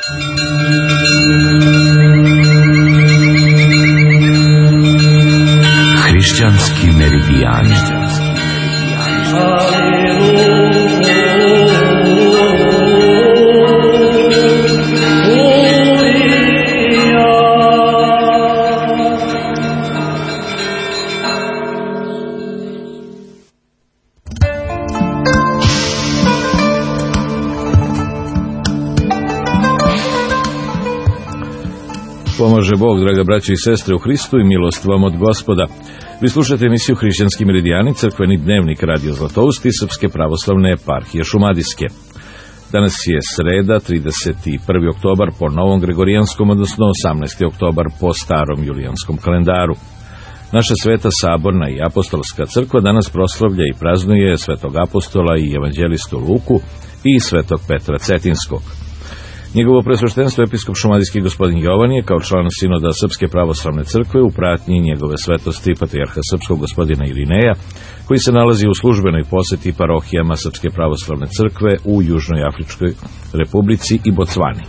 Hrišćanski meridijani. Pomože Bog, draga braćo i sestre u Hristu, i milost vam od Gospoda. Vi slušate emisiju Hrišćanski meridijani, crkveni dnevnik Radio Zlatoust i Srpske pravoslavne eparhije Šumadijske. Danas je sreda, 31. oktobar po novom gregorijanskom, odnosno 18. oktobar po starom julijanskom kalendaru. Naša sveta saborna i apostolska crkva danas proslavlja i praznuje svetog apostola i evanđelistu Luku i svetog Petra Cetinskog. Njegovo presveštenstvo episkop šumadijski gospodin Jovan je kao član sinoda Srpske pravoslavne crkve u pratnji njegove svetosti patrijarha srpskog gospodina Irineja, koji se nalazi u službenoj poseti parohijama Srpske pravoslavne crkve u Južnoj Afričkoj republici i Bocvani.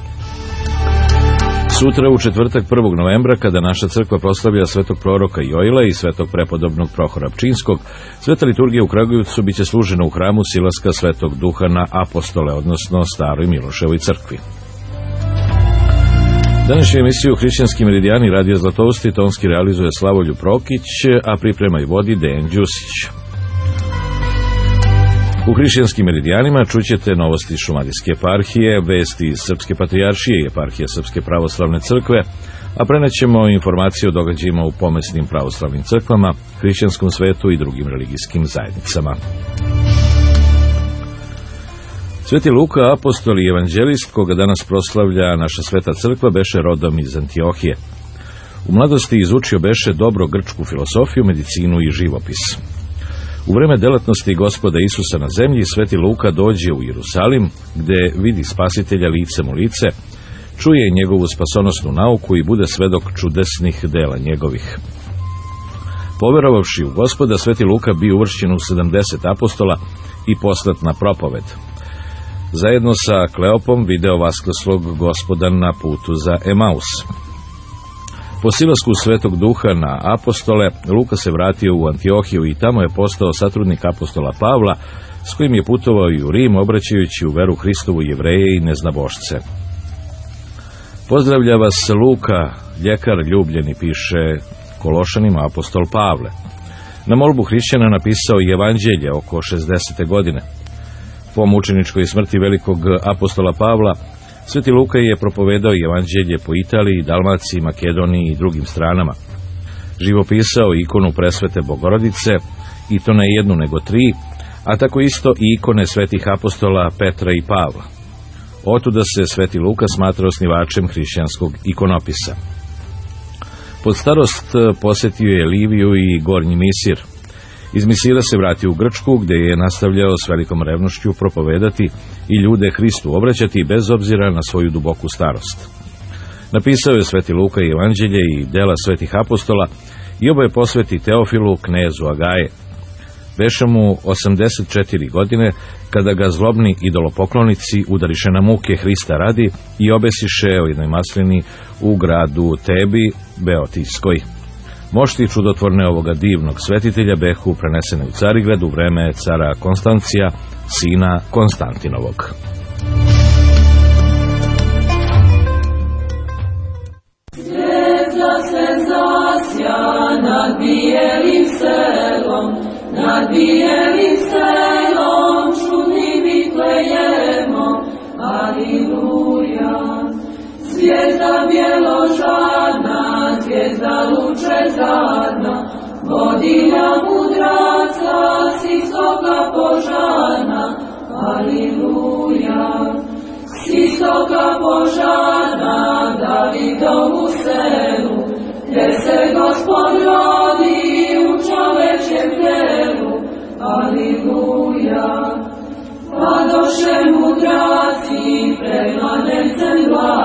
Sutra u četvrtak 1. novembra, kada naša crkva proslavlja svetog proroka Joila i svetog prepodobnog Prohora Pčinskog, sveta liturgija u Kragujevcu biće služena u hramu Silaska Svetog Duha na Apostole, odnosno Staroj Miloševoj crkvi. Današnju emisiju Hrišćanski meridijani Radio Zlatoust i tonski realizuje Slavoljub Prokić, a priprema i vodi Dejan Đusić. U Hrišćanskim meridijanima čućete novosti iz Šumadijske eparhije, vesti iz Srpske patrijaršije i eparhije Srpske pravoslavne crkve, a prenećemo informacije o događajima u pomesnim pravoslavnim crkvama, hrišćanskom svetu i drugim religijskim zajednicama. Sveti Luka, apostol i evanđelist, koga danas proslavlja naša sveta crkva, beše rodom iz Antiohije. U mladosti izučio beše dobro grčku filosofiju, medicinu i živopis. U vreme delatnosti Gospoda Isusa na zemlji, sveti Luka dođe u Jerusalim, gde vidi Spasitelja licem u lice, čuje njegovu spasonosnu nauku i bude svedok čudesnih dela njegovih. Poverovavši u Gospoda, sveti Luka bio uvršćen u 70 apostola i poslat na propoved. Zajedno sa Kleopom video vaskrslog Gospoda na putu za Emaus. Po silasku Svetog Duha na apostole, Luka se vratio u Antiohiju i tamo je postao satrudnik apostola Pavla, s kojim je putovao i u Rim, obraćajući u veru Hristovu Jevreje i neznabošce. Pozdravlja vas Luka, ljekar ljubljeni, piše Kološanima apostol Pavle. Na molbu hrišćana napisao i evanđelje oko 60. godine. Po mučeničkoj smrti velikog apostola Pavla, sveti Luka je propovedao evanđelje po Italiji, Dalmaciji, Makedoniji i drugim stranama. Živopisao ikonu presvete Bogorodice, i to ne jednu nego 3, a tako isto i ikone svetih apostola Petra i Pavla. Otuda se sveti Luka smatra osnivačem hrišćanskog ikonopisa. Pod starost posjetio je Liviju i Gornji Misir. Iz Misira se vratio u Grčku, gde je nastavljao s velikom revnošću propovedati i ljude Hristu obraćati bez obzira na svoju duboku starost. Napisao je sveti Luka i evanđelje i dela svetih apostola i oboje posveti Teofilu, knezu Agaje. Beše mu 84 godine, kada ga zlobni idolopoklonici udariše na muke Hrista radi i obesiše o jednoj maslini u gradu Tebi, Beotijskoj. Mošti čudotvorne ovoga divnog svetitelja behu prenesene u Carigrad u vreme cara Konstancija, sina Konstantinovog. Zvijezda se zasja nad bijelim selom, čudnim vitlejemo, aliluja. Zvijezda bjeložadna, zvijezda lučezarna, vodilja mudraca, s istoka požarna, aliluja. S istoka požarna, Davidovu selu, gdje se Gospod rodi u čovečjem telu, aliluja. Padoše mudraci pred mladencem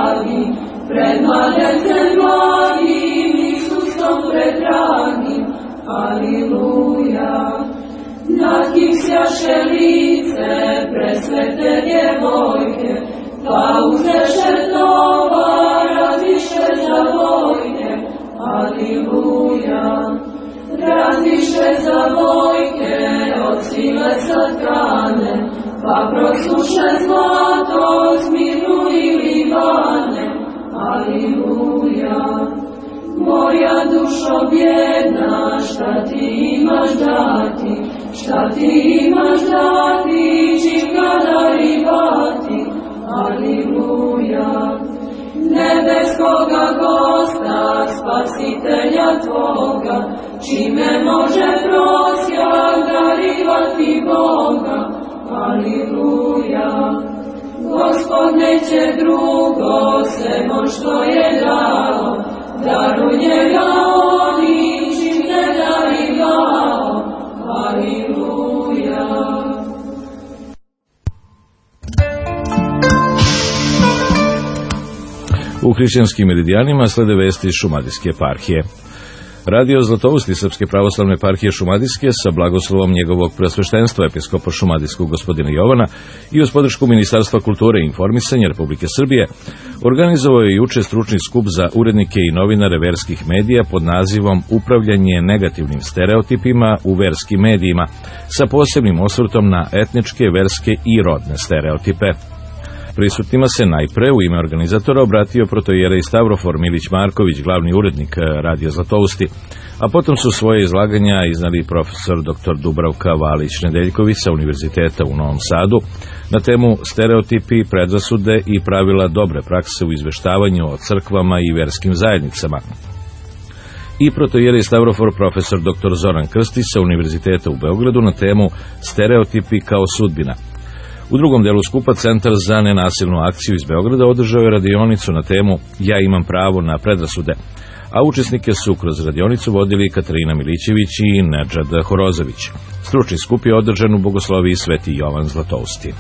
blagim, Isusom predragim, aliluja. Nad kim sjaše lice presvete djevojke, pa uzeše tovar, raziše za vojke, aliluja. Raziše za vojke, od sile satane, pa prosuše zlato, smirnu i Libane, aliluja. Moja dušo bjedna, šta ti imaš dati, šta ti imaš dati, čim ga darivati, aliluja. Nebeskoga gosta, spasitelja tvoga, čime može prosjak darivati Boga, aliluja. Gospod neće drugo, semo što je dao, daru njega oni, čim ne darivao, aliluja. U hrišćanskim meridijanima slede vesti iz Šumadijske eparhije. Radio Zlatousti Srpske pravoslavne eparhije Šumadijske sa blagoslovom njegovog preosveštenstva episkopa Šumadijskog gospodina Jovana i uz podršku Ministarstva kulture i informisanja Republike Srbije organizovao je juče stručni skup za urednike i novinare verskih medija pod nazivom Upravljanje negativnim stereotipima u verskim medijima sa posebnim osvrtom na etničke, verske i rodne stereotipe. Prisutnima se najpre u ime organizatora obratio protoijerej Stavrofor Milić Marković, glavni urednik Radio Zlatousti, a potom su svoje izlaganja iznali profesor dr. Dubravka Valić-Nedeljković sa Univerziteta u Novom Sadu na temu stereotipi, predrasude i pravila dobre prakse u izveštavanju o crkvama i verskim zajednicama. I protoijerej Stavrofor profesor dr. Zoran Krstić sa Univerziteta u Beogradu na temu stereotipi kao sudbina. U drugom delu skupa Centar za nenasilnu akciju iz Beograda održao je radionicu na temu Ja imam pravo na predrasude, a učesnike su kroz radionicu vodili Katarina Milićević i Nedžad Horozović. Stručni skup je održan u Bogosloviji Sveti Jovan Zlatousti.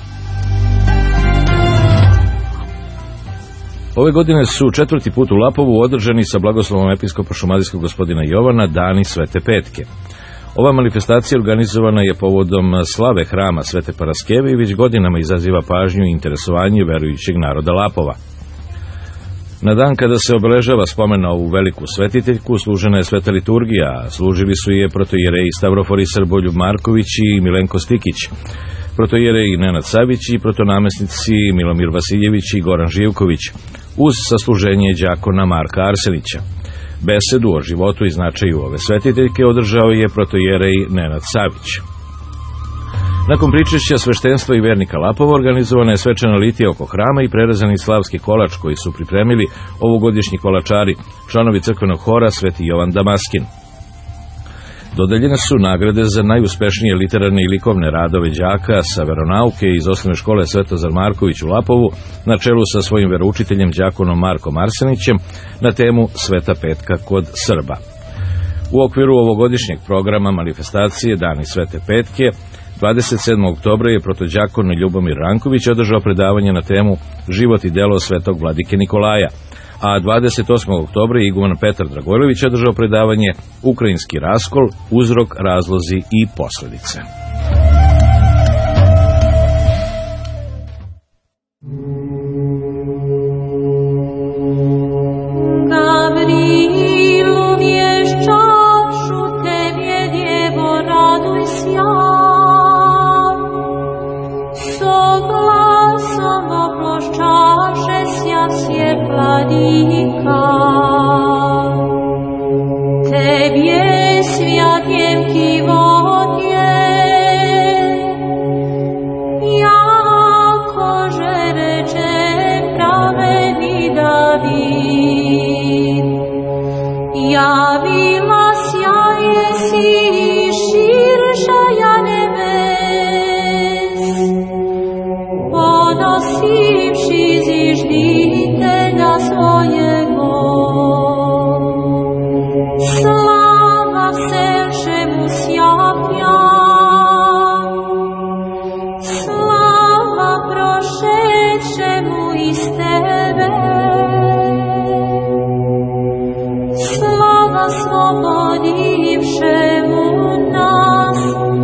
Ove godine su četvrti put u Lapovu održani sa blagoslovom episkopa Šumadijskog gospodina Jovana Dani Svete Petke. Ova manifestacija organizovana je povodom slave hrama Svete Paraskeve i već godinama izaziva pažnju i interesovanje verujućeg naroda Lapova. Na dan kada se obeležava spomen na ovu veliku svetiteljku služena je sveta liturgija, a služili su je protoijereji Stavrofor i Srboljub Marković i Milenko Stikić, protoijereji Nenad Savić i protonamesnici Milomir Vasiljević i Goran Živković, uz sasluženje đakona Marka Arsenića. Besedu o životu i značaju ove svetiteljke održao je protoijerej Nenad Savić. Nakon pričešća sveštenstva i vernika Lapova organizovana je svečana litija oko hrama i prerezani slavski kolač koji su pripremili ovogodišnji kolačari, članovi crkvenog hora Sveti Jovan Damaskin. Dodeljene su nagrade za najuspešnije literarne i likovne radove đaka sa veronauke iz osnovne škole Svetozar Marković u Lapovu na čelu sa svojim veroučiteljem đakonom Markom Arsenićem na temu Sveta Petka kod Srba. U okviru ovogodišnjeg programa manifestacije Dani Svete Petke 27. oktobra je protođakon Ljubomir Ranković održao predavanje na temu Život i delo svetog vladike Nikolaja, a 28. oktobra je iguman Petar Dragojlović održao predavanje Ukrajinski raskol, uzrok, razlozi i posledice.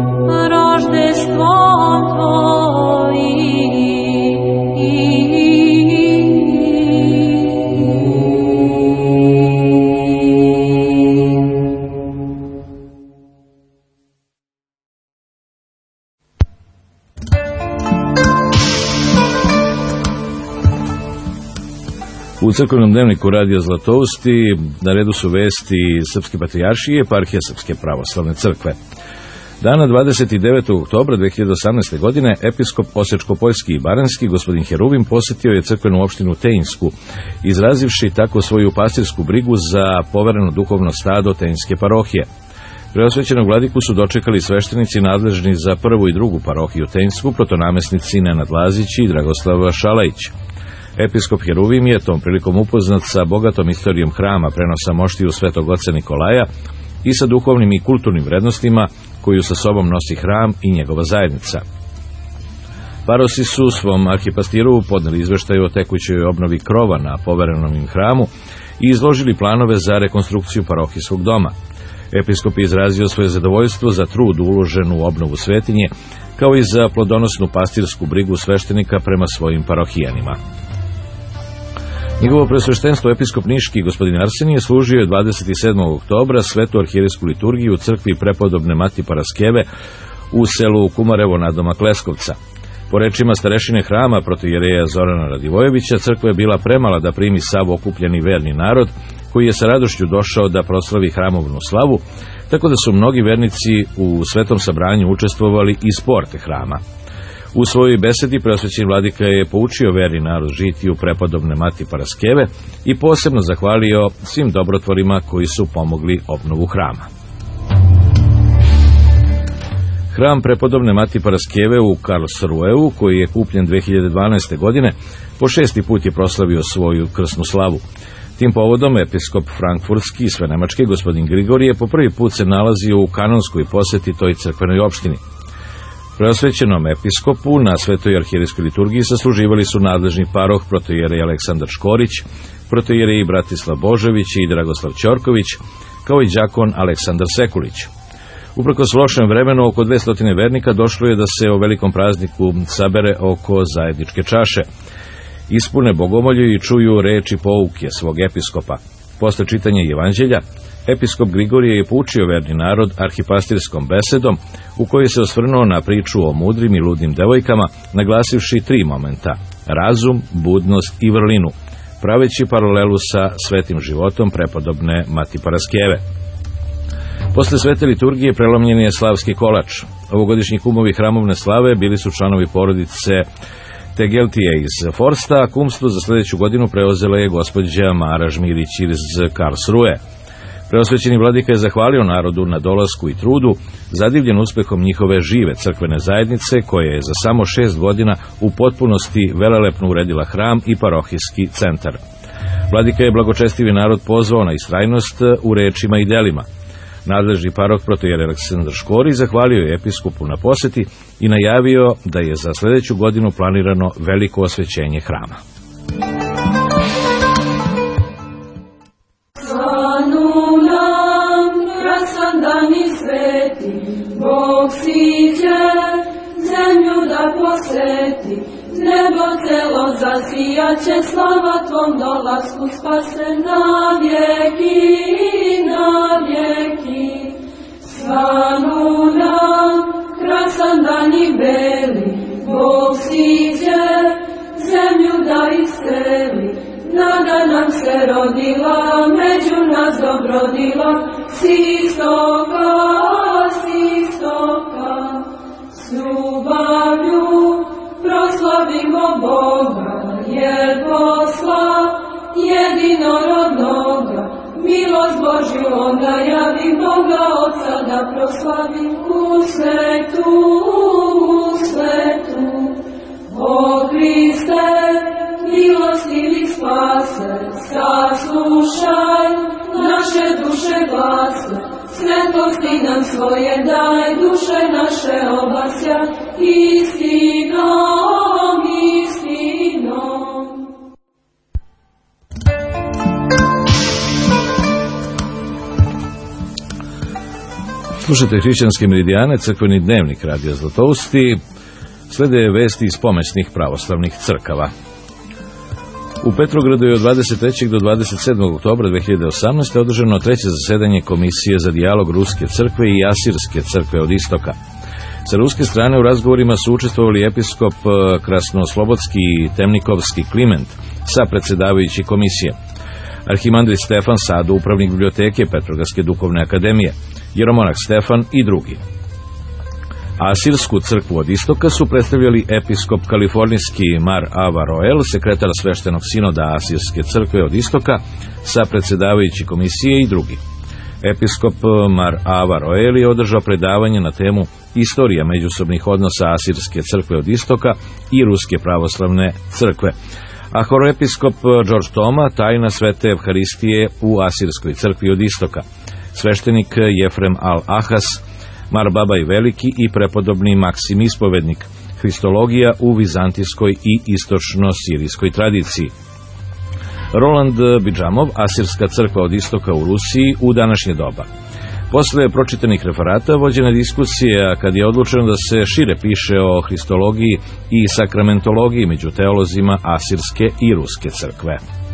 Roždestvo tvoji U crkvenom dnevniku Radio Zlatousti na redu su vesti Srpske patrijaršije i Eparhije Srpske pravoslavne crkve. Dana 29. oktobra 2018. godine episkop Osečko-Poljski i Baranjski gospodin Heruvim posjetio je crkvenu opštinu Tejinsku, izrazivši tako svoju pastirsku brigu za povereno duhovno stado Tejinske parohije. Preosvećenog vladiku su dočekali sveštenici nadležni za prvu i drugu parohiju Tejinsku, protonamesnici Nenad Lazić i Dragoslav Šalajić. Episkop Heruvim je tom prilikom upoznat sa bogatom istorijom hrama prenosa moštiju Svetog oca Nikolaja i sa duhovnim i kulturnim vrednostima koju sa sobom nosi hram i njegova zajednica. Parosi su svom arhipastiru podneli izveštaj o tekućoj obnovi krova na poverenom im hramu i izložili planove za rekonstrukciju parohijskog doma. Episkop je izrazio svoje zadovoljstvo za trud uložen u obnovu svetinje, kao i za plodonosnu pastirsku brigu sveštenika prema svojim parohijanima. Njegovo presveštenstvo episkop Niški gospodin Arsenije služio je 27. oktobra svetu arhijerejsku liturgiju u crkvi prepodobne Mati Paraskeve u selu Kumarevo nadomak Leskovca. Po rečima starešine hrama protoijereja Zorana Radivojevića, crkva je bila premala da primi sav okupljeni verni narod, koji je sa radošću došao da proslavi hramovnu slavu, tako da su mnogi vernici u svetom sabranju učestvovali iz porte hrama. U svojoj besedi preosvećeni vladika je poučio verni narod žiti u prepodobne Mati Paraskeve i posebno zahvalio svim dobrotvorima koji su pomogli obnovu hrama. Hram prepodobne Mati Paraskeve u Karlsruheu, koji je kupljen 2012. godine, po 6. put je proslavio svoju krsnu slavu. Tim povodom episkop Frankfurtski i Svenemački gospodin Grigorije po prvi put se nalazio u kanonskoj poseti toj crkvenoj opštini. Preosvećenom episkopu na svetoj arhijerejskoj liturgiji sasluživali su nadležni paroh protoijerej Aleksandar Škorić, protoijerej Bratislav Božović i Dragoslav Ćorković, kao i đakon Aleksandar Sekulić. Uprkos lošem vremenu, oko 200 vernika došlo je da se o velikom prazniku sabere oko zajedničke čaše, ispune bogomolju i čuju reči pouke svog episkopa. Posle čitanja evanđelja, episkop Grigorije je poučio verni narod arhipastirskom besedom u kojoj se osvrnuo na priču o mudrim i ludnim devojkama, naglasivši 3 momenta: razum, budnost i vrlinu, praveći paralelu sa svetim životom prepodobne Mati Paraskeve. Posle svete liturgije prelomljen je slavski kolač. Ovogodišnji kumovi hramovne slave bili su članovi porodice Tegeltije iz Forsta, a kumstvo za sledeću godinu preuzela je gospođa Mara Žmirić iz Karlsruhe. Preosvećeni vladika je zahvalio narodu na dolasku i trudu, zadivljen uspehom njihove žive crkvene zajednice, koja je za samo 6 godina u potpunosti velelepno uredila hram i parohijski centar. Vladika je blagočestivi narod pozvao na istrajnost u rečima i delima. Nadležni paroh protoijerej Aleksandar Škorić zahvalio je episkopu na poseti i najavio da je za sledeću godinu planirano veliko osvećenje hrama. Svanu nam krasan dan i sveti, Bog siđe zemlju da posveti, nebo celo zasijaće, slava tvom dolasku spase na vjeki, na vjeki. Svanu nam krasan dan i beli, Bog siđe zemlju da isceli, nada nam se rodila, među nas dobrodila, s istoka, s istoka. S ljubavlju proslavimo Boga, jer posla jedinorodnoga, milost Božju on najavi, Boga Otca da proslavi u svetu, u svetu. O Hriste, milostivi spase, saslušaj naše duše glase, svetosti nam svoje daj, duše naše obasja, istinom, istinom. Slušajte hrišćanske meridijane, crkveni dnevnik Radio Zlatousti. Slede vesti iz pomesnih pravoslavnih crkava. U Petrogradu je od 23. do 27. oktobra 2018. održano 3. zasedanje Komisije za dijalog Ruske crkve i Asirske crkve od istoka. Sa ruske strane u razgovorima su učestvovali episkop Krasnoslobodski i Temnikovski Kliment, sa predsedavajući komisije. Arhimandrit Stefan Sado, upravnik biblioteke Petrogradske duhovne akademije, jeromonah Stefan i drugi. Asirsku crkvu od istoka su predstavljali episkop kalifornijski Mar Ava Roel, sekretar sveštenog sinoda Asirske crkve od istoka sa predsedavajući komisije i drugi. Episkop Mar Ava Roel je održao predavanje na temu Istorija međusobnih odnosa Asirske crkve od istoka i Ruske pravoslavne crkve, a horoepiskop George Toma tajna svete Evharistije u Asirskoj crkvi od istoka, sveštenik Jefrem Al-Ahas, Mar Babaj Veliki i prepodobni Maksim Ispovednik, Hristologija u vizantijskoj i istočno-sirijskoj tradiciji. Roland Bidžamov, Asirska crkva od istoka u Rusiji u današnje doba. Posle pročitanih referata vođena diskusija kad je odlučeno da se šire piše o hristologiji i sakramentologiji među teolozima Asirske i Ruske crkve.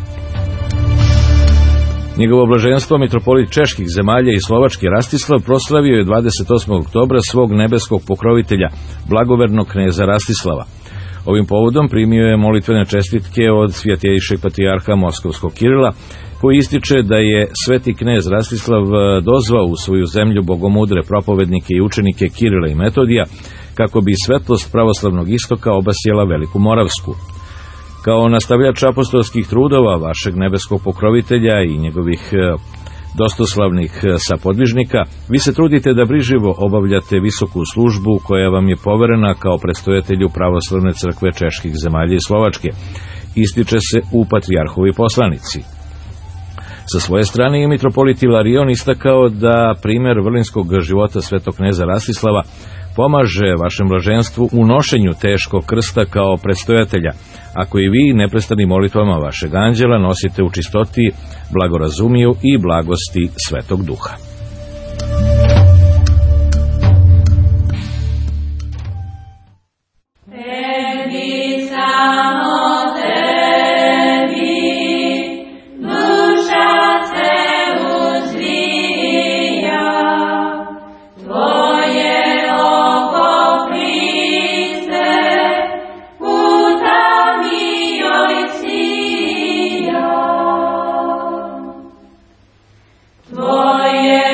Njegovo blaženstvo mitropolit čeških zemalja i Slovački Rastislav proslavio je 28. oktobra svog nebeskog pokrovitelja, blagovernog kneza Rastislava. Ovim povodom primio je molitvene čestitke od svjetejšeg patrijarha Moskovskog Kirila, koji ističe da je sveti knez Rastislav dozvao u svoju zemlju bogomudre propovednike i učenike Kirila i Metodija, kako bi svetlost pravoslavnog istoka obasjela Veliku Moravsku. Kao nastavljač apostolskih trudova vašeg nebeskog pokrovitelja i njegovih dostoslavnih sapodvižnika, vi se trudite da brižljivo obavljate visoku službu koja vam je poverena kao predstojatelju pravoslavne crkve čeških zemalja i Slovačke, ističe se u patrijarhovi poslanici. Sa svoje strane je mitropolit Ilarion istakao da primer vrlinskog života svetog kneza Rastislava pomaže vašem blaženstvu u nošenju teškog krsta kao predstojatelja, ako i vi neprestanim molitvama vašeg anđela nosite u čistoti, blagorazumiju i blagosti Svetog Duha. Tvoje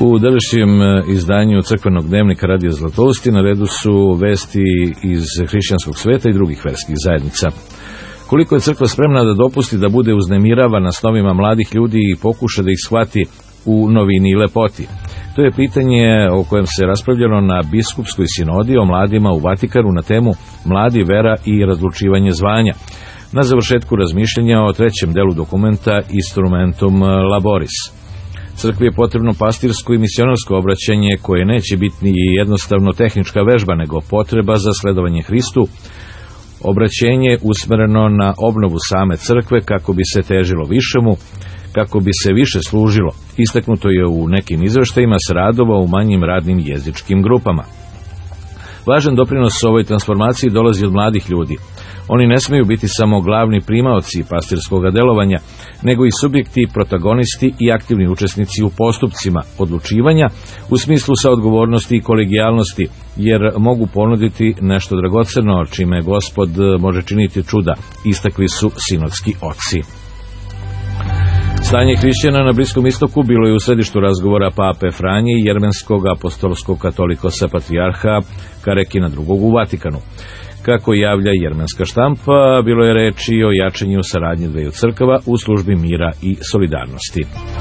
U današnjem izdanju crkvenog dnevnika Radio Zlatousti na redu su vesti iz hrišćanskog sveta i drugih verskih zajednica. Koliko je crkva spremna da dopusti da bude uznemiravana snovima mladih ljudi i pokuša da ih shvati u novini i lepoti? To je pitanje o kojem se raspravljalo na biskupskoj sinodi o mladima u Vatikanu na temu Mladi, vera i razlučivanje zvanja, na završetku razmišljanja o trećem delu dokumenta Instrumentum Laboris. Crkvi je potrebno pastirsko i misionarsko obraćanje koje neće biti ni jednostavno tehnička vežba, nego potreba za sledovanje Hristu, obraćenje usmereno na obnovu same crkve kako bi se težilo višemu, kako bi se više služilo. Istaknuto je u nekim izveštajima s radova u manjim radnim jezičkim grupama. Važan doprinos ovoj transformaciji dolazi od mladih ljudi. Oni ne smiju biti samo glavni primaoci pastirskog delovanja, nego i subjekti, protagonisti i aktivni učesnici u postupcima odlučivanja u smislu saodgovornosti i kolegijalnosti, jer mogu ponuditi nešto dragoceno čime Gospod može činiti čuda, istakli su sinodski oci. Stanje hrišćana na Bliskom istoku bilo je u središtu razgovora pape Franje i jermenskog apostolskog katolikosa patrijarha Karekina II. U Vatikanu. Kako javlja jermenska štampa, bilo je reči o jačanju saradnje dveju crkava u službi mira i solidarnosti.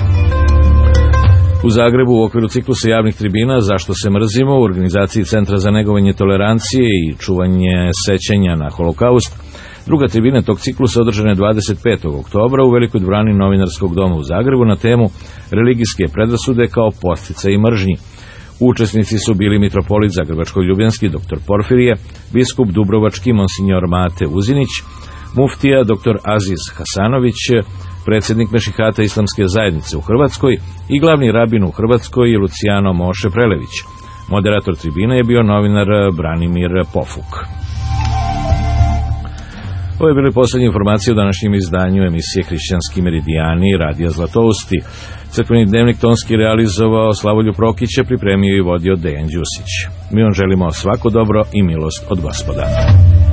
U Zagrebu u okviru ciklusa javnih tribina Zašto se mrzimo u organizaciji Centra za negovanje tolerancije i čuvanje sećanja na holokaust, druga tribina tog ciklusa održana je 25. oktobra u Velikoj dvorani Novinarskog doma u Zagrebu na temu Religijske predrasude kao podsticaj mržnji. Učesnici su bili mitropolit Zagrebačko-Ljubljanski dr. Porfirije, biskup Dubrovački monsinjor Mate Uzinić, muftija dr. Aziz Hasanović, predsjednik Mešihata Islamske zajednice u Hrvatskoj i glavni rabin u Hrvatskoj Luciano Moše Prelević. Moderator tribine je bio novinar Branimir Pofuk. Ovo je bile posljednje informacije o današnjem izdanju emisije Hrišćanski meridijani Radija Zlatousti. Crkveni dnevnik tonski realizovao Slavoljub Prokić, pripremio i vodio Dejan Đusić. Mi vam želimo svako dobro i milost od Gospoda.